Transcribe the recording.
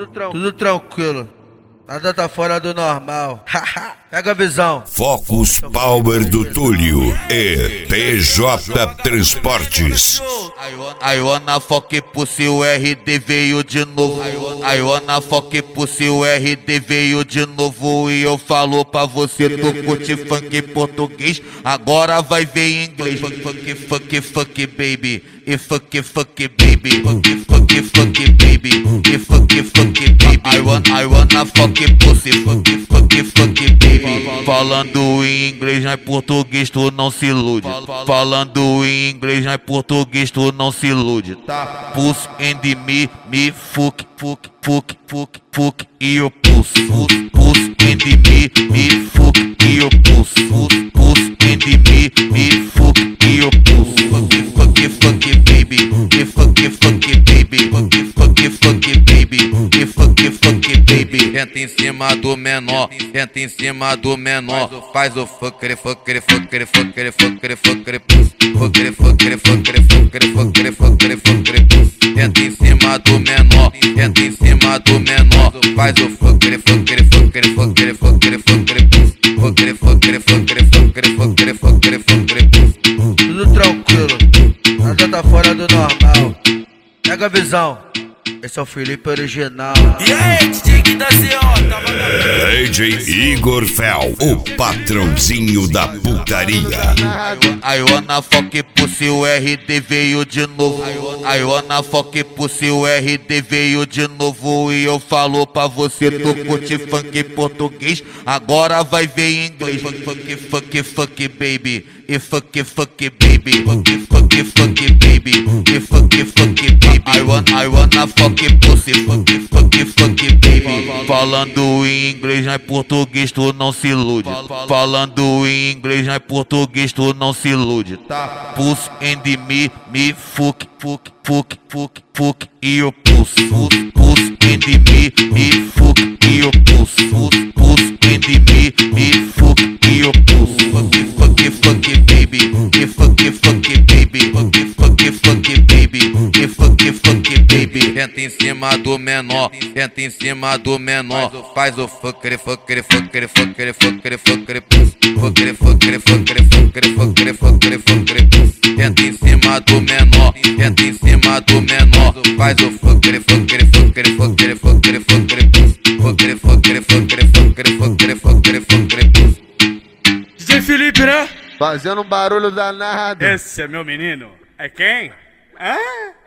tudo tranquilo. Nada tá fora do normal. Pega a visão. Focus Power do Túlio e TJ Transportes. I wanna fuck pussy, o RD veio de novo. I wanna fuck pussy, o RD veio de novo. E eu falo pra você, tu curte funk português, agora vai ver em inglês. Fuck baby, e fuck baby, fuck baby, e fuck baby. I wanna fuck pussy, fuck baby. Falando em inglês, não é português, tu não se ilude. Falando em inglês, não é português, tu não se ilude, tá? Puss and me fuck e o puss and me fuck e o puss and me fuck e o puss. Fuck baby, e fuck baby, fuck baby, e fuck baby. Entra em cima do menor, entra em cima do menor, faz o fucker puss, entra em cima do menor, entra em cima do menor, faz o fucker puss, Tudo tranquilo. Nada tá fora do normal. Pega a visão. Esse é o Felipe original. E aí, DJ que tá DJ Igor Fel, o patrãozinho da putaria. I wanna fuck pussy, o RD veio de novo. I wanna fuck pussy, o RD veio de novo. E eu falo pra você, tu curte funk português, agora vai ver em inglês. Fuck baby, e fuck baby, fuck baby, e fuck baby. I wanna fuck pussy, fuck baby. Falando em inglês, não é português, tu não se ilude. Falando em inglês, não é português, tu não se ilude, tá? Puss and me fuck e o puss and me fuck e o puss and me fuck e o puss. Fuck baby, e fuck baby, fuck baby, e fuck baby. Entra em cima do menor, entra em cima do menor, faz o fucker puss, entra em cima do menor, entra em cima do menor, faz o fucker puss. DJ Felipe, né? Fazendo um barulho danado. Esse é meu menino. É quem? Hã?